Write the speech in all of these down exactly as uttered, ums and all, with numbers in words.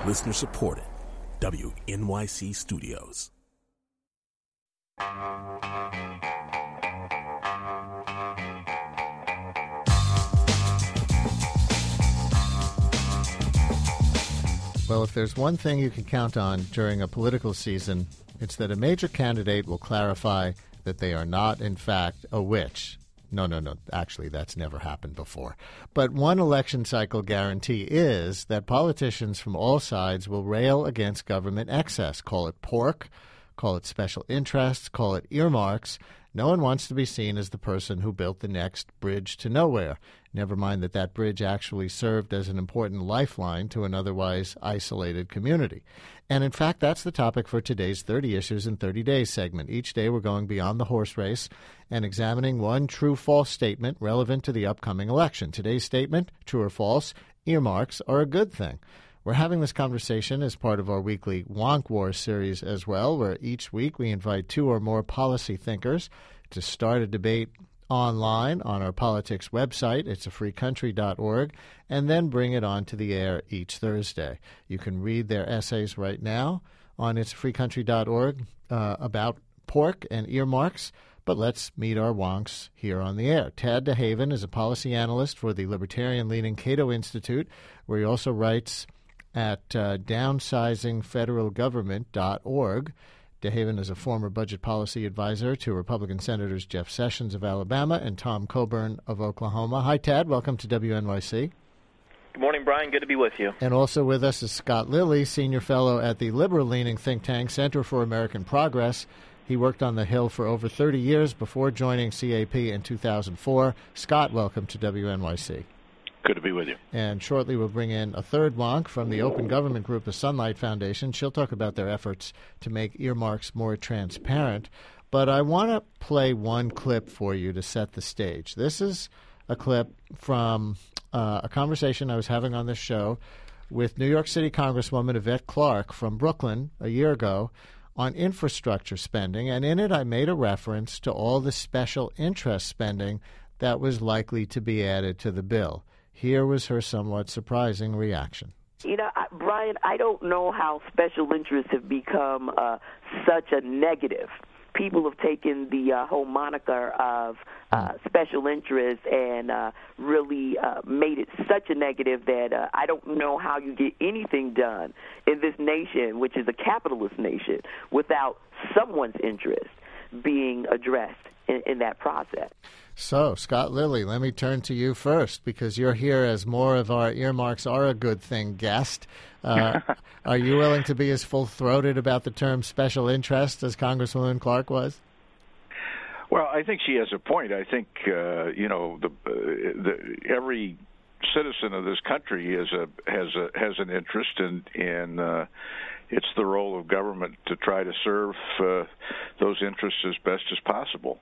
Listener supported. W N Y C Studios. Well, if there's one thing you can count on during a political season, it's that a major candidate will clarify that they are not, in fact, a witch. No, no, no. Actually, that's never happened before. But one election cycle guarantee is that politicians from all sides will rail against government excess. Call it pork, call it special interests, call it earmarks. No one wants to be seen as the person who built the next bridge to nowhere. Never mind that that bridge actually served as an important lifeline to an otherwise isolated community. And in fact, that's the topic for today's thirty Issues in thirty Days segment. Each day we're going beyond the horse race and examining one true-false statement relevant to the upcoming election. Today's statement, true or false, earmarks are a good thing. We're having this conversation as part of our weekly Wonk War series as well, where each week we invite two or more policy thinkers to start a debate online on our politics website, it's a free country dot org, and then bring it on to the air each Thursday. You can read their essays right now on it's a free country dot org uh, about pork and earmarks, but let's meet our wonks here on the air. Tad DeHaven is a policy analyst for the libertarian-leaning Cato Institute, where he also writes at uh, downsizing federal government dot org. DeHaven is a former budget policy advisor to Republican Senators Jeff Sessions of Alabama and Tom Coburn of Oklahoma. Hi, Tad. Welcome to W N Y C. Good morning, Brian. Good to be with you. And also with us is Scott Lilly, senior fellow at the liberal-leaning think tank Center for American Progress. He worked on the Hill for over thirty years before joining C A P in two thousand four. Scott, welcome to W N Y C. Good to be with you. And shortly we'll bring in a third wonk from the open government group, the Sunlight Foundation. She'll talk about their efforts to make earmarks more transparent. But I want to play one clip for you to set the stage. This is a clip from uh, a conversation I was having on this show with New York City Congresswoman Yvette Clarke from Brooklyn a year ago on infrastructure spending. And in it, I made a reference to all the special interest spending that was likely to be added to the bill. Here was her somewhat surprising reaction. You know, I, Brian, I don't know how special interests have become uh, such a negative. People have taken the uh, whole moniker of uh, special interest and uh, really uh, made it such a negative that uh, I don't know how you get anything done in this nation, which is a capitalist nation, without someone's interest being addressed in, in that process. So, Scott Lilly, let me turn to you first, because you're here as more of our earmarks are a good thing guest. Uh, are you willing to be as full-throated about the term special interest as Congresswoman Clarke was? Well, I think she has a point. I think, uh, you know, the, uh, the every citizen of this country is a, has a, has an interest in, in uh, it's the role of government to try to serve uh, those interests as best as possible.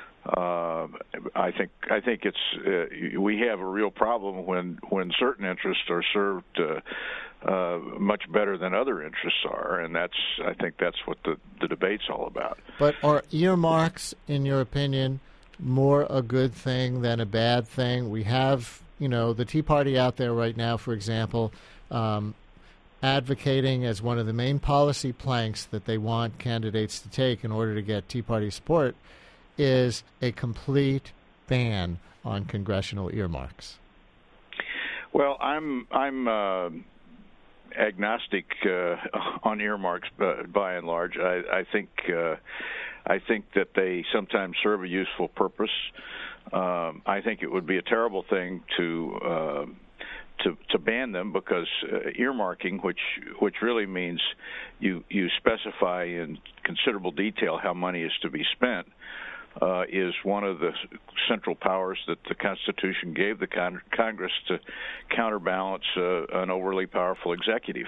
Uh, I think I think it's uh, we have a real problem when, when certain interests are served uh, uh, much better than other interests are, and that's I think that's what the, the debate's all about. But are earmarks, in your opinion, more a good thing than a bad thing? We have, you know, the Tea Party out there right now, for example, um, advocating as one of the main policy planks that they want candidates to take in order to get Tea Party support is a complete ban on congressional earmarks. Well, I'm I'm uh, agnostic uh, on earmarks by, by and large. I, I think uh, I think that they sometimes serve a useful purpose. Um, I think it would be a terrible thing to uh, to to ban them, because uh, earmarking, which which really means you you specify in considerable detail how money is to be spent, Uh, is one of the central powers that the Constitution gave the con- Congress to counterbalance uh, an overly powerful executive.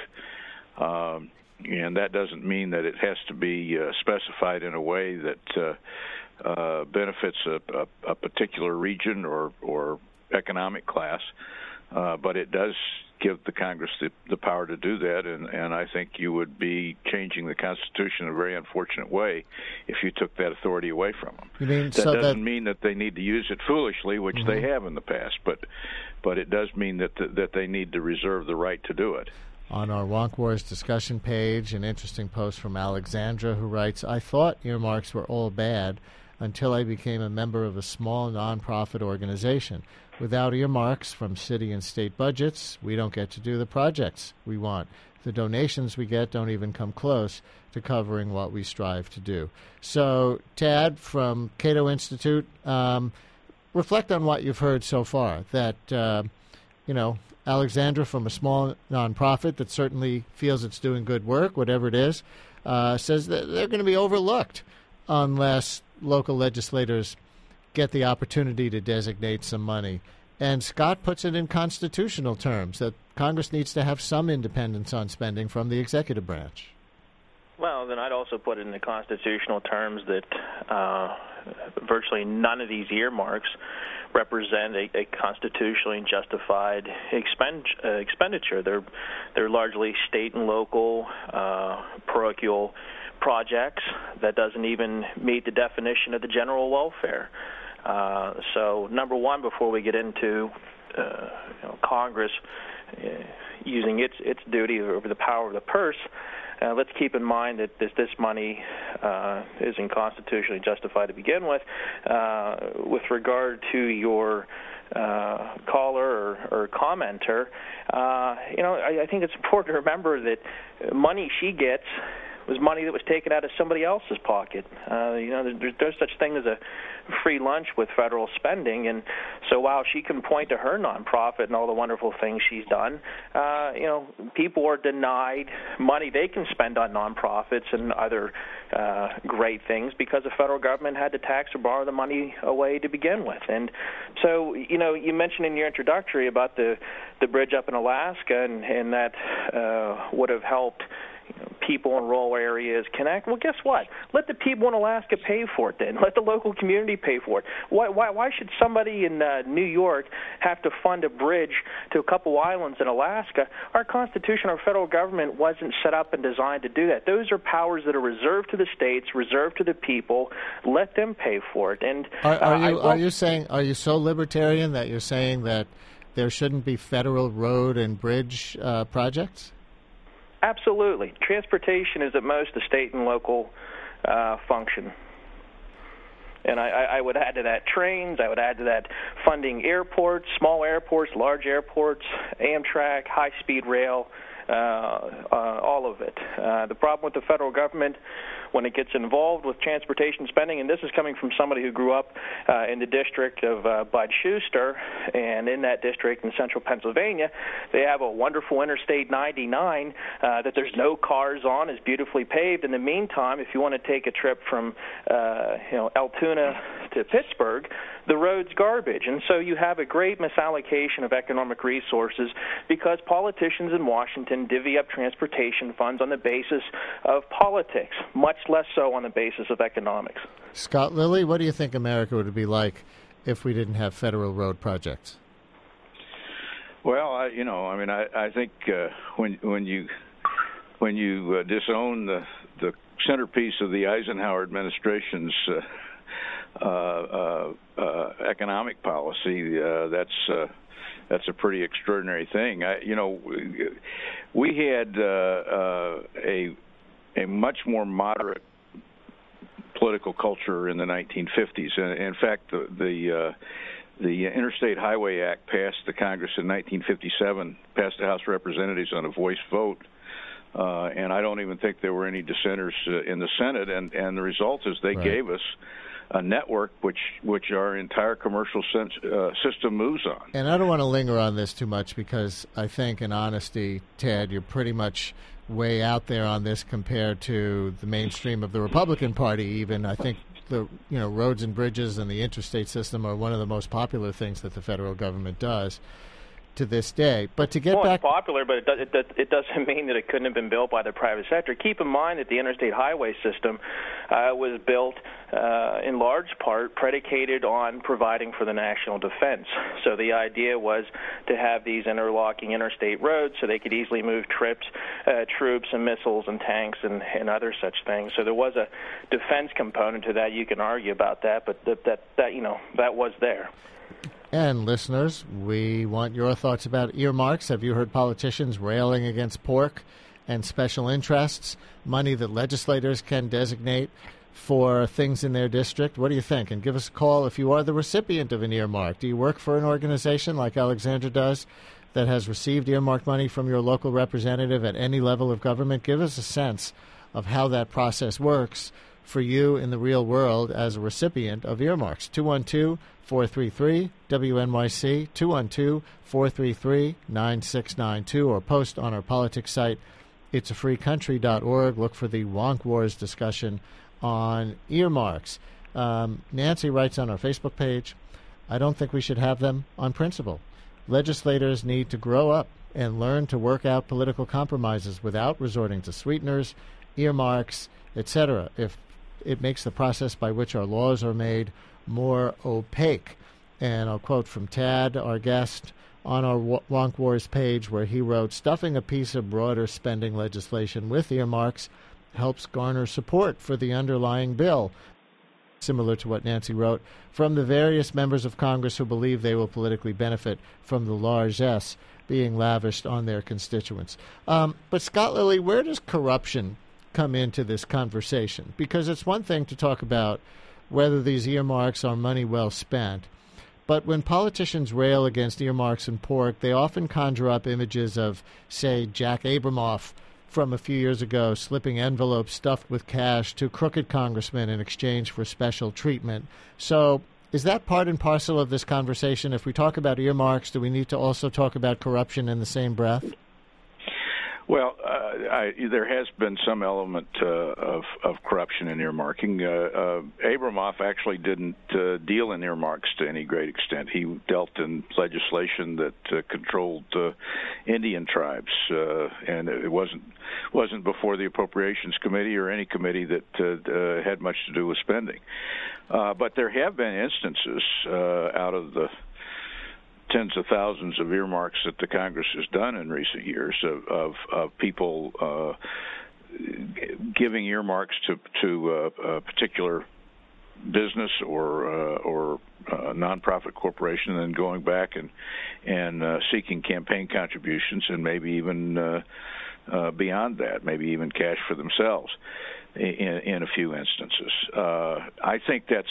Um, and that doesn't mean that it has to be uh, specified in a way that uh, uh, benefits a, a, a particular region or, or economic class, uh, but it does give the Congress the, the power to do that, and, and I think you would be changing the Constitution in a very unfortunate way if you took that authority away from them. You mean, that so doesn't that... mean that they need to use it foolishly, which mm-hmm. they have in the past, but but it does mean that the, that they need to reserve the right to do it. on our Wonk Wars discussion page, an interesting post from Alexandra, who writes, I thought earmarks were all bad until I became a member of a small nonprofit organization. Without earmarks from city and state budgets, we don't get to do the projects we want. The donations we get don't even come close to covering what we strive to do. So, Tad from Cato Institute, um, reflect on what you've heard so far, that, uh, you know, Alexandra from a small nonprofit that certainly feels it's doing good work, whatever it is, uh, says that they're going to be overlooked unless local legislators get the opportunity to designate some money. And Scott puts it in constitutional terms, that Congress needs to have some independence on spending from the executive branch. Well, then I'd also put it in the constitutional terms that uh, virtually none of these earmarks represent a, a constitutionally justified expend, uh, expenditure. They're they're largely state and local uh, parochial projects that doesn't even meet the definition of the general welfare. Uh, so, number one, before we get into uh, you know, Congress uh, using its its duty over the power of the purse, Uh, let's keep in mind that this, this money uh, isn't constitutionally justified to begin with. Uh, with regard to your uh, caller or, or commenter, uh, you know, I, I think it's important to remember that money she gets was money that was taken out of somebody else's pocket. Uh, you know, there, there's such thing as a free lunch with federal spending, and so while she can point to her nonprofit and all the wonderful things she's done, uh, you know, people are denied money they can spend on nonprofits and other uh, great things because the federal government had to tax or borrow the money away to begin with. And so, you know, you mentioned in your introductory about the the bridge up in Alaska, and, and that uh, would have helped You know, people in rural areas connect. Well, guess what? Let the people in Alaska pay for it then. Let the local community pay for it. Why, why, why should somebody in uh, New York have to fund a bridge to a couple islands in Alaska? Our Constitution, our federal government wasn't set up and designed to do that. Those are powers that are reserved to the states, reserved to the people. Let them pay for it. And are, are uh, you I, are you saying are you so libertarian that you're saying that there shouldn't be federal road and bridge uh, projects? Absolutely. Transportation is at most a state and local uh, function. And I, I would add to that trains, I would add to that funding airports, small airports, large airports, Amtrak, high-speed rail, uh, uh, all of it. Uh, the problem with the federal government when it gets involved with transportation spending, and this is coming from somebody who grew up uh, in the district of uh, Bud Schuster, and in that district in central Pennsylvania, they have a wonderful Interstate ninety-nine uh, that there's no cars on, is beautifully paved. In the meantime, if you want to take a trip from uh, you know Altoona to Pittsburgh, the road's garbage. And so you have a great misallocation of economic resources because politicians in Washington divvy up transportation funds on the basis of politics, much less so on the basis of economics. Scott Lilly, what do you think America would be like if we didn't have federal road projects? Well, I, you know, I mean, I, I think uh, when when you when you uh, disown the the centerpiece of the Eisenhower administration's uh, uh, uh, uh, economic policy, uh, that's uh, that's a pretty extraordinary thing. I, you know, we had uh, uh, a a much more moderate political culture in the nineteen fifties. And in fact, the the, uh, the Interstate Highway Act passed the Congress in nineteen fifty-seven, passed the House of Representatives on a voice vote, uh, and I don't even think there were any dissenters uh, in the Senate. And, and the result is they right. gave us a network which which our entire commercial sense, uh, system moves on. And I don't want to linger on this too much because I think, in honesty, Ted, you're pretty much way out there on this compared to the mainstream of the Republican Party. Even I think the you know roads and bridges and the interstate system are one of the most popular things that the federal government does to this day. But to get well, back, it's popular, but it, does, it, does, it doesn't mean that it couldn't have been built by the private sector. Keep in mind that the interstate highway system uh, was built uh, in large part predicated on providing for the national defense. So the idea was to have these interlocking interstate roads so they could easily move trips, uh, troops and missiles and tanks and, and other such things. So there was a defense component to that. You can argue about that, but that, that, that you know that was there. And listeners, we want your thoughts about earmarks. Have you heard politicians railing against pork and special interests, money that legislators can designate for things in their district? What do you think? And give us a call if you are the recipient of an earmark. Do you work for an organization like Alexandra does that has received earmark money from your local representative at any level of government? Give us a sense of how that process works for you in the real world as a recipient of earmarks. two one two, four three three, W N Y C, two one two, four three three, nine six nine two, or post on our politics site, it's a free country dot org. Look for the Wonk Wars discussion on earmarks. Um, Nancy writes on our Facebook page, I don't think we should have them on principle. Legislators need to grow up and learn to work out political compromises without resorting to sweeteners, earmarks, et cetera, if it makes the process by which our laws are made more opaque. And I'll quote from Tad, our guest, on our Wonk Wars page, where he wrote, stuffing a piece of broader spending legislation with earmarks helps garner support for the underlying bill, similar to what Nancy wrote, from the various members of Congress who believe they will politically benefit from the largesse being lavished on their constituents. Um, but Scott Lilly, where does corruption come into this conversation? Because it's one thing to talk about whether these earmarks are money well spent, but when politicians rail against earmarks and pork, they often conjure up images of, say, Jack Abramoff from a few years ago slipping envelopes stuffed with cash to crooked congressmen in exchange for special treatment. So is that part and parcel of this conversation? If we talk about earmarks, do we need to also talk about corruption in the same breath? Well, uh, I, there has been some element uh, of, of corruption in earmarking. Uh, uh, Abramoff actually didn't uh, deal in earmarks to any great extent. He dealt in legislation that uh, controlled uh, Indian tribes, uh, and it wasn't wasn't before the Appropriations Committee or any committee that uh, uh, had much to do with spending. Uh, but there have been instances uh, out of the tens of thousands of earmarks that the Congress has done in recent years of, of, of people uh, giving earmarks to to uh, a particular business or uh, or uh, nonprofit corporation, and then going back and and uh, seeking campaign contributions, and maybe even uh, uh, beyond that, maybe even cash for themselves in, in a few instances. Uh, I think that's.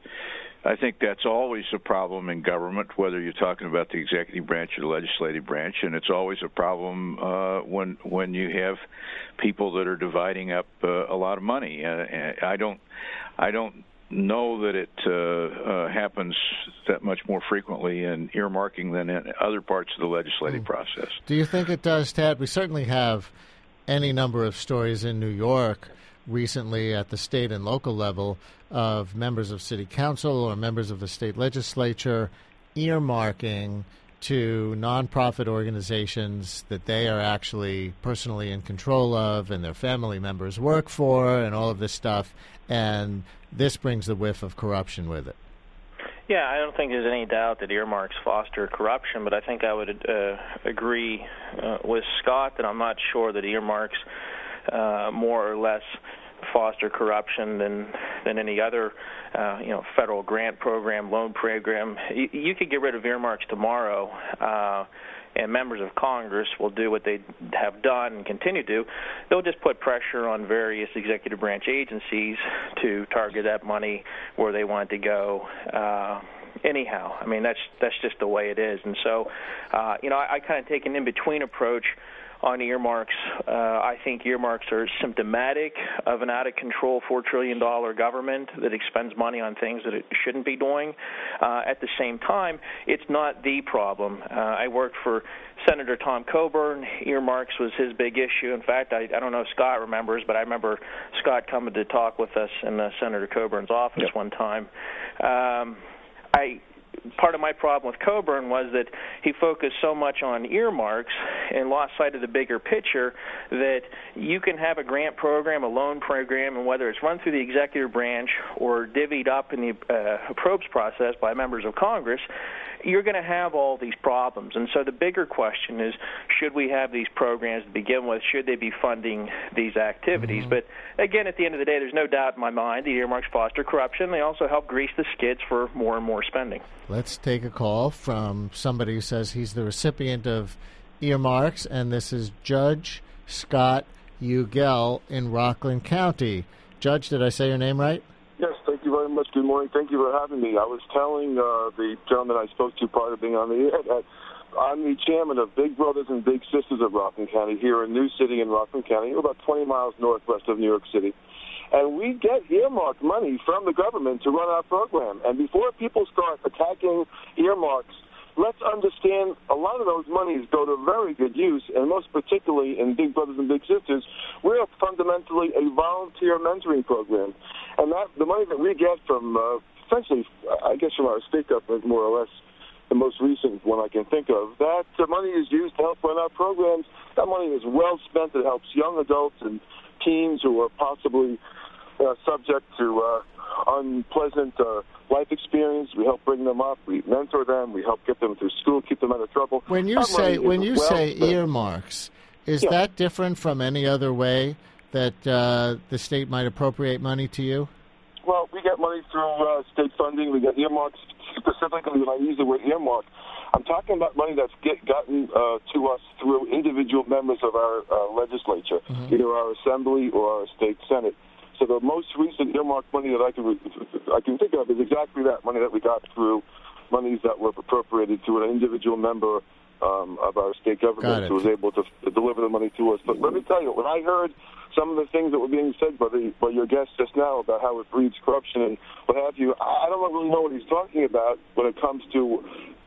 I think that's always a problem in government, whether you're talking about the executive branch or the legislative branch, and it's always a problem uh, when when you have people that are dividing up uh, a lot of money. Uh, I don't, I don't know that it uh, uh, happens that much more frequently in earmarking than in other parts of the legislative mm. process. Do you think it does, Tad? We certainly have any number of stories in New York recently at the state and local level of members of city council or members of the state legislature earmarking to nonprofit organizations that they are actually personally in control of and their family members work for and all of this stuff, and this brings the whiff of corruption with it. Yeah, I don't think there's any doubt that earmarks foster corruption, but I think I would uh, agree uh, with Scott that I'm not sure that earmarks uh, more or less foster corruption than than any other, uh, you know, federal grant program, loan program. You, you could get rid of earmarks tomorrow, uh, and members of Congress will do what they have done and continue to do. They'll just put pressure on various executive branch agencies to target that money where they want it to go. Uh, anyhow, I mean, that's that's just the way it is. And so, uh, you know, I, I kind of take an in-between approach on earmarks. Uh, I think earmarks are symptomatic of an out-of-control four trillion dollars government that expends money on things that it shouldn't be doing. Uh, at the same time, it's not the problem. Uh, I worked for Senator Tom Coburn. Earmarks was his big issue. In fact, I, I don't know if Scott remembers, but I remember Scott coming to talk with us in uh, Senator Coburn's office yep. one time. Um, I Part of my problem with Coburn was that he focused so much on earmarks and lost sight of the bigger picture that you can have a grant program, a loan program, and whether it's run through the executive branch or divvied up in the uh, probes process by members of Congress, you're going to have all these problems. And so the bigger question is, should we have these programs to begin with? Should they be funding these activities? Mm-hmm. But again, at the end of the day, there's no doubt in my mind the earmarks foster corruption. They also help grease the skids for more and more spending. Let's take a call from somebody who says he's the recipient of earmarks, and this is Judge Scott Ugel in Rockland County. Judge, did I say your name right? Yes, thank you very much. Good morning. Thank you for having me. I was telling uh, the gentleman I spoke to prior to being on the air that I'm the chairman of Big Brothers and Big Sisters of Rockland County here in New City in Rockland County. We're about twenty miles northwest of New York City. And we get earmarked money from the government to run our program. And before people start attacking earmarks, let's understand a lot of those monies go to very good use, and most particularly in Big Brothers and Big Sisters, we're fundamentally a volunteer mentoring program. And that the money that we get from, uh, essentially, I guess from our state government, more or less, the most recent one I can think of, that uh, money is used to help run our programs. That money is well spent. It helps young adults and teens who are possibly uh, subject to uh, unpleasant uh, life experience. We help bring them up. We mentor them. We help get them through school, keep them out of trouble. When you that say when you well say spent. earmarks, is yeah. that different from any other way that uh, the state might appropriate money to you? Well, we get money through uh, state funding. We get earmarks. Specifically, when I use the word earmark, I'm talking about money that's get, gotten uh, to us through individual members of our uh, legislature, mm-hmm. either our assembly or our state senate. So the most recent earmark money that I can I can think of is exactly that money that we got through monies that were appropriated to an individual member um, of our state government who was able to, to deliver the money to us. But let me tell you, when I heard some of the things that were being said by the by your guest just now about how it breeds corruption and what have you, I don't really know what he's talking about when it comes to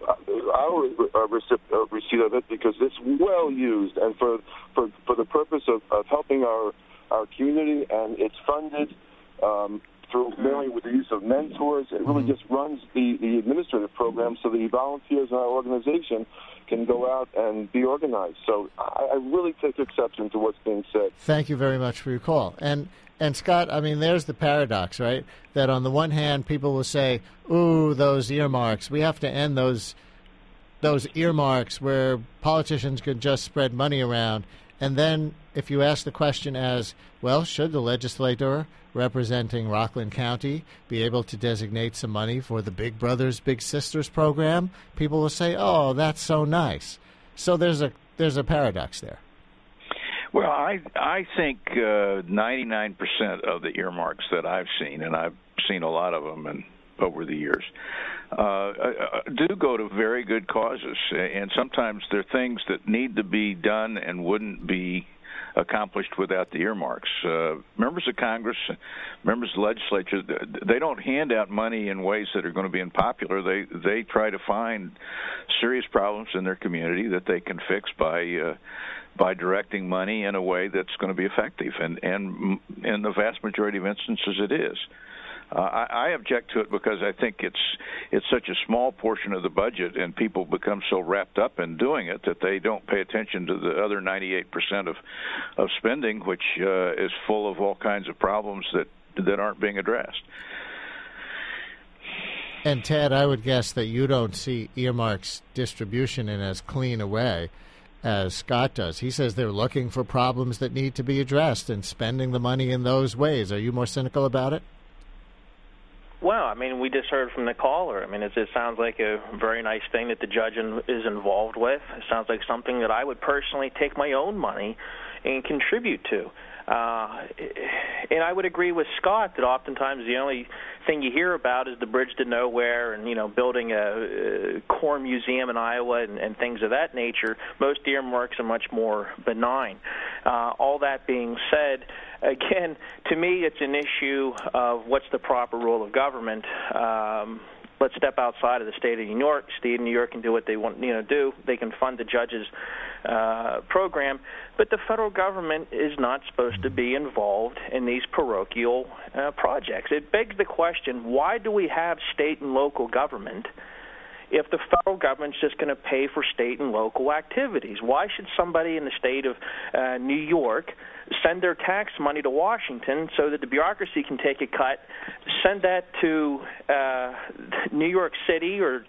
our uh, receipt, uh, receipt of it, because it's well used and for for, for the purpose of, of helping our our community, and it's funded um, through mainly with the use of mentors. It really mm-hmm. just runs the, the administrative program so the volunteers in our organization can go out and be organized. So I, I really take exception to what's being said. Thank you very much for your call. And and Scott, I mean, there's the paradox, right? That on the one hand, people will say, ooh, those earmarks, we have to end those those earmarks where politicians can just spread money around. And then if you ask the question as, well, should the legislator representing Rockland County be able to designate some money for the Big Brothers Big Sisters program, people will say, oh, that's so nice. So there's a there's a paradox there. Well, I I think uh, ninety-nine percent of the earmarks that I've seen, and I've seen a lot of them and over the years, uh, do go to very good causes. And sometimes they're things that need to be done and wouldn't be accomplished without the earmarks. Uh, members of Congress, members of the legislature, they don't hand out money in ways that are going to be unpopular. They they try to find serious problems in their community that they can fix by uh, by directing money in a way that's going to be effective. And, and in the vast majority of instances, it is. Uh, I, I object to it because I think it's it's such a small portion of the budget, and people become so wrapped up in doing it that they don't pay attention to the other ninety-eight percent of of spending, which uh, is full of all kinds of problems that that aren't being addressed. And Ted, I would guess that you don't see earmarks distribution in as clean a way as Scott does. He says they're looking for problems that need to be addressed and spending the money in those ways. Are you more cynical about it? Well, I mean, we just heard from the caller. I mean, it, it sounds like a very nice thing that the judge in, is involved with. It sounds like something that I would personally take my own money and contribute to. Uh, and I would agree with Scott that oftentimes the only thing you hear about is the bridge to nowhere and, you know, building a, a core museum in Iowa and, and things of that nature. Most earmarks are much more benign. Uh, all that being said, again, to me it's an issue of what's the proper role of government. Um, let's step outside of the state of New York. State of New York can do what they want, you know, do. They can fund the judge's uh, program, but the federal government is not supposed to be involved in these parochial uh, projects. It begs the question: why do we have state and local government if the federal government's just going to pay for state and local activities? Why should somebody in the state of uh, New York send their tax money to Washington so that the bureaucracy can take a cut, send that to uh, New York City or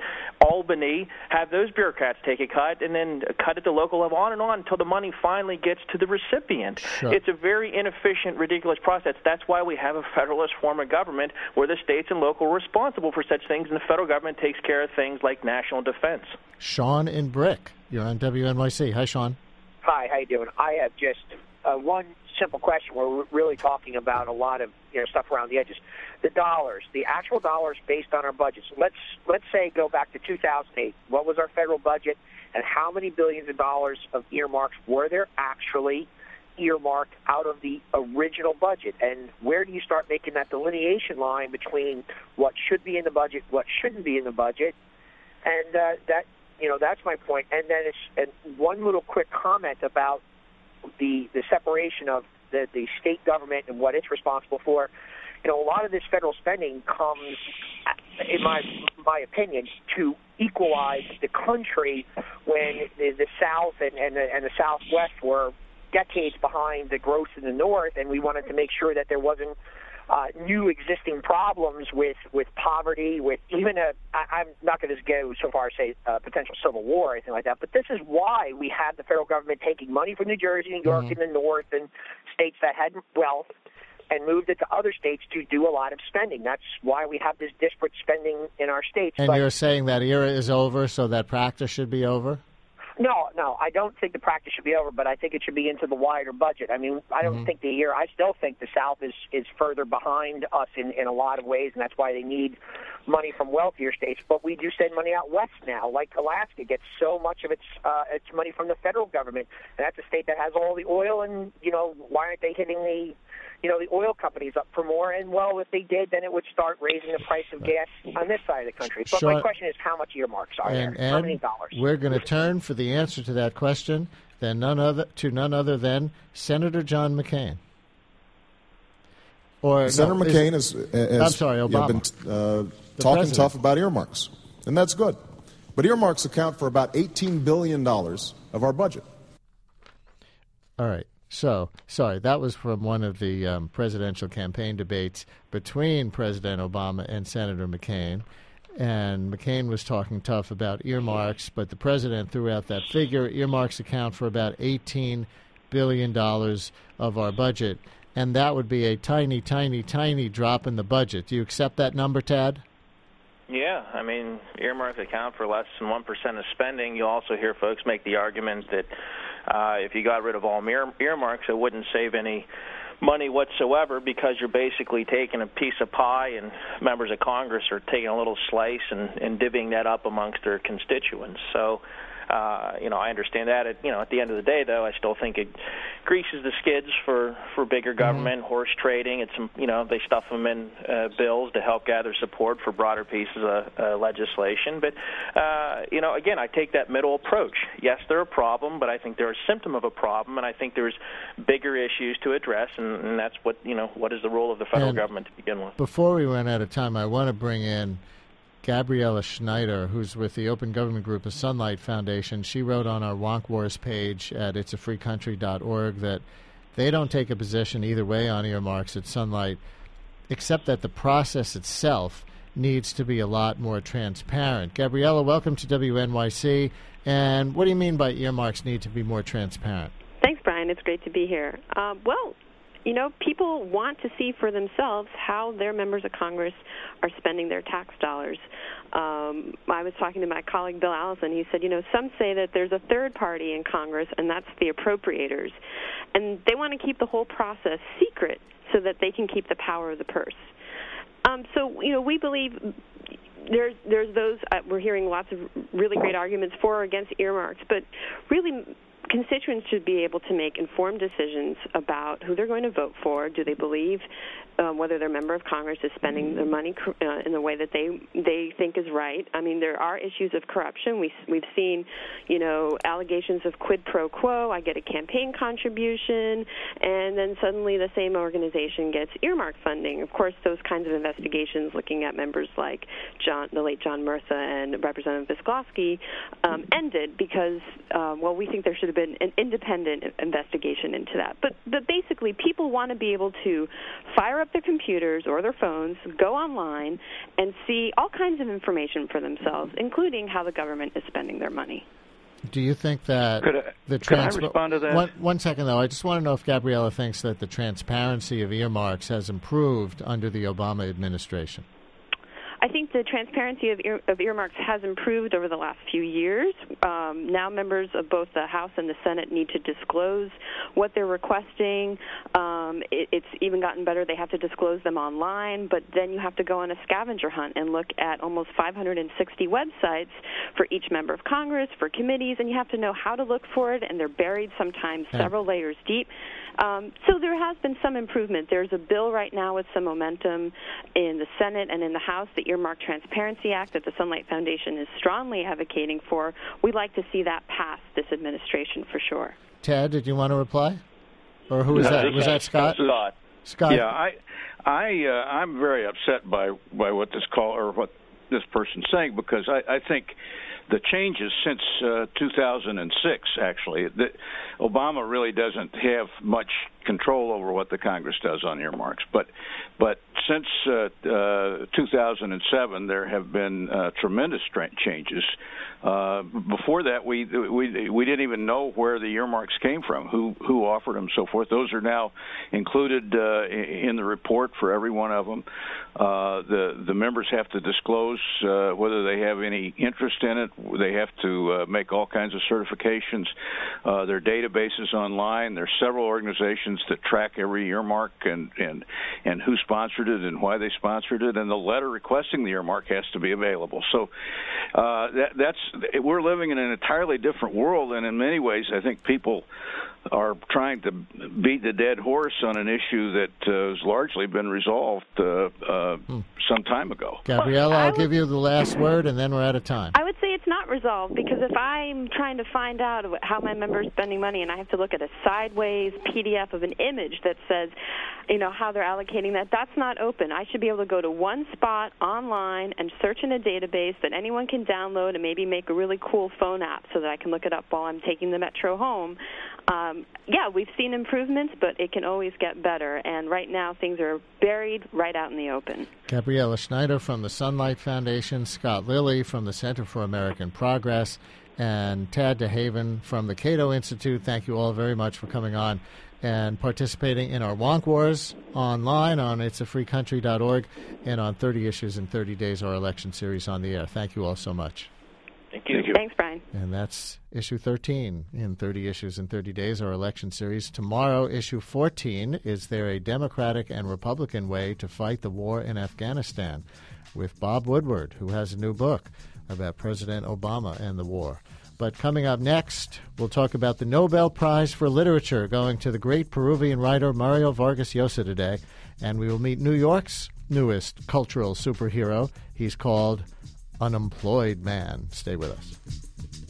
Albany, have those bureaucrats take a cut, and then cut at the local level, on and on until the money finally gets to the recipient. Sure. It's a very inefficient, ridiculous process. That's why we have a federalist form of government where the states and local are responsible for such things, and the federal government takes care of things like national defense. Sean in Brick, you're on W N Y C. Hi, Sean. Hi, how you doing? I have just uh, one simple question. We're really talking about a lot of you know stuff around the edges. The dollars, the actual dollars based on our budgets. Let's let's say go back to two thousand eight. What was our federal budget, and how many billions of dollars of earmarks were there actually earmarked out of the original budget? And where do you start making that delineation line between what should be in the budget, what shouldn't be in the budget? And uh, that you know that's my point. And then it's and one little quick comment about the the separation of the, the state government and what it's responsible for. You know, a lot of this federal spending comes, in my my opinion, to equalize the country when the, the South and, and, the, and the Southwest were decades behind the growth in the North, and we wanted to make sure that there wasn't uh, new existing problems with, with poverty, with even a, I, I'm not going to go so far as say a potential civil war or anything like that, but this is why we had the federal government taking money from New Jersey, New York, mm-hmm. and the North, and states that had wealth, and moved it to other states to do a lot of spending. That's why we have this disparate spending in our states. And but, you're saying that era is over, so that practice should be over? No, no, I don't think the practice should be over, but I think it should be into the wider budget. I mean, I don't mm-hmm. think the year, I still think the South is, is further behind us in, in a lot of ways, and that's why they need money from wealthier states. But we do send money out west now, like Alaska gets so much of its uh, its money from the federal government, and that's a state that has all the oil, and, you know, why aren't they hitting the you know, the oil companies up for more? And, well, if they did, then it would start raising the price of gas on this side of the country. But Sean, my question is, how much earmarks are and, there? And how many dollars? We're going to turn for the answer to that question then none other, to none other than Senator John McCain. Or Senator no, McCain is, is, I'm sorry, Obama. You know, been uh, talking president. tough about earmarks, and that's good. But earmarks account for about eighteen billion dollars of our budget. All right. So, sorry, that was from one of the um, presidential campaign debates between President Obama and Senator McCain. And McCain was talking tough about earmarks, but the president threw out that figure. Earmarks account for about eighteen billion dollars of our budget, and that would be a tiny, tiny, tiny drop in the budget. Do you accept that number, Tad? Yeah, I mean, earmarks account for less than one percent of spending. You also hear folks make the argument that uh, if you got rid of all ear- earmarks, it wouldn't save any money whatsoever, because you're basically taking a piece of pie and members of Congress are taking a little slice and, and divvying that up amongst their constituents. So, uh, you know, I understand that. At, you know, at the end of the day, though, I still think it greases the skids for, for bigger government, mm-hmm. horse trading. It's, you know, they stuff them in uh, bills to help gather support for broader pieces of uh, legislation. But, uh, you know, again, I take that middle approach. Yes, they're a problem, but I think they're a symptom of a problem, and I think there's bigger issues to address, and, and that's what, you know, what is the role of the federal and government to begin with. Before we run out of time, I want to bring in Gabriella Schneider, who's with the Open Government Group of Sunlight Foundation. She wrote on our Wonk Wars page at its a free country dot org that they don't take a position either way on earmarks at Sunlight, except that the process itself needs to be a lot more transparent. Gabriella, welcome to W N Y C. And what do you mean by earmarks need to be more transparent? Thanks, Brian. It's great to be here. Uh, well, you know, people want to see for themselves how their members of Congress are spending their tax dollars. Um, I was talking to my colleague Bill Allison. He said, you know, some say that there's a third party in Congress, and that's the appropriators. And they want to keep the whole process secret so that they can keep the power of the purse. Um, so, you know, we believe there's, there's those, uh, we're hearing lots of really great arguments for or against earmarks, but really constituents should be able to make informed decisions about who they're going to vote for. Do they believe um, whether their member of Congress is spending their money uh, in the way that they they think is right? I mean, there are issues of corruption. We, we've seen, you know, allegations of quid pro quo. I get a campaign contribution, and then suddenly the same organization gets earmark funding. Of course, those kinds of investigations looking at members like John, the late John Murtha and Representative Visklosky um, ended because, uh, well, we think there should have been been an independent investigation into that. But, but basically, people want to be able to fire up their computers or their phones, go online, and see all kinds of information for themselves, including how the government is spending their money. Do you think that could I, the could trans- I respond to that? One, one second, though. I just want to know if Gabriella thinks that the transparency of earmarks has improved under the Obama administration. I think the transparency of, ear, of earmarks has improved over the last few years. Um, now members of both the House and the Senate need to disclose what they're requesting. Um, it, it's even gotten better. They have to disclose them online, but then you have to go on a scavenger hunt and look at almost five hundred sixty websites for each member of Congress, for committees, and you have to know how to look for it, and they're buried sometimes several layers deep. Um, so there has been some improvement. There's a bill right now with some momentum in the Senate and in the House, the Earmark Transparency Act that the Sunlight Foundation is strongly advocating for. We'd like to see that pass this administration for sure. Ted, did you want to reply? Or who was No, that? Was that Scott? Scott. Scott. Yeah, I, I, uh, I'm very upset by by what this call or what this person's saying, because I, I think the changes since uh, two thousand six, actually, that Obama really doesn't have much control over what the Congress does on earmarks. But but since uh, uh, two thousand seven, there have been uh, tremendous changes. Uh, before that, we we we didn't even know where the earmarks came from, who who offered them, so forth. Those are now included uh, in the report for every one of them. Uh, the the members have to disclose uh, whether they have any interest in it. They have to uh, make all kinds of certifications. Uh, their databases online. There's several organizations that track every earmark and and and who sponsored it and why they sponsored it. And the letter requesting the earmark has to be available. So uh, that that's we're living in an entirely different world, and in many ways, I think people are trying to beat the dead horse on an issue that uh, has largely been resolved uh, uh, hmm. some time ago. Gabriella, I'll give you the last word, and then we're out of time. I would say it's not resolved, because if I'm trying to find out how my member is spending money and I have to look at a sideways P D F of an image that says, you know, how they're allocating that, that's not open. I should be able to go to one spot online and search in a database that anyone can download and maybe make a really cool phone app so that I can look it up while I'm taking the Metro home. Um, yeah, we've seen improvements, but it can always get better. And right now, things are buried right out in the open. Gabriella Schneider from the Sunlight Foundation, Scott Lilly from the Center for American Progress, and Tad DeHaven from the Cato Institute. Thank you all very much for coming on and participating in our Wonk Wars online on its a free country dot org and on thirty Issues in thirty days, our election series on the air. Thank you all so much. Thank you. Thanks, Brian. And that's issue thirteen in thirty Issues in thirty days, our election series. Tomorrow, issue fourteen, is there a Democratic and Republican way to fight the war in Afghanistan? With Bob Woodward, who has a new book about President Obama and the war. But coming up next, we'll talk about the Nobel Prize for Literature going to the great Peruvian writer Mario Vargas Llosa today. And we will meet New York's newest cultural superhero. He's called Unemployed Man. Stay with us.